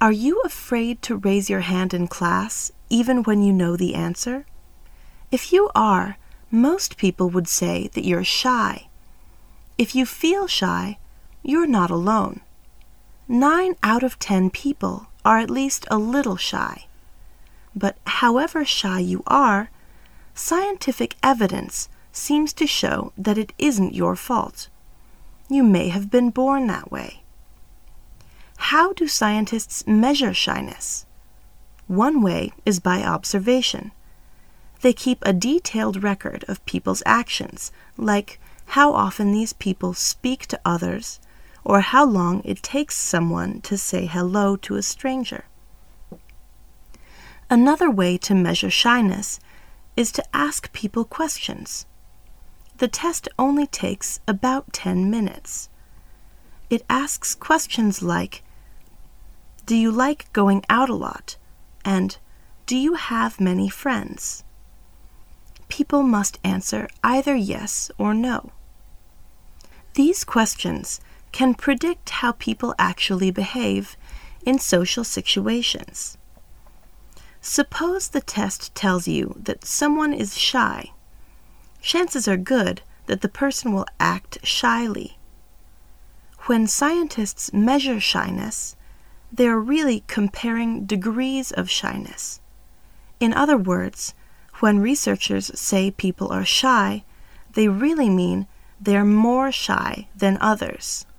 Are you afraid to raise your hand in class, even when you know the answer? If you are, most people would say that you're shy. If you feel shy, you're not alone. 9 out of 10 people are at least a little shy. But however shy you are, scientific evidence seems to show that it isn't your fault. You may have been born that way. How do scientists measure shyness? One way is by observation. They keep a detailed record of people's actions, like how often these people speak to others, or how long it takes someone to say hello to a stranger. Another way to measure shyness is to ask people questions. The test only takes about 10 minutes. It asks questions like, do you like going out a lot? And do you have many friends? People must answer either yes or no. These questions can predict how people actually behave in social situations. Suppose the test tells you that someone is shy. Chances are good that the person will act shyly. When scientists measure shyness, they are really comparing degrees of shyness. In other words, when researchers say people are shy, they really mean they're more shy than others.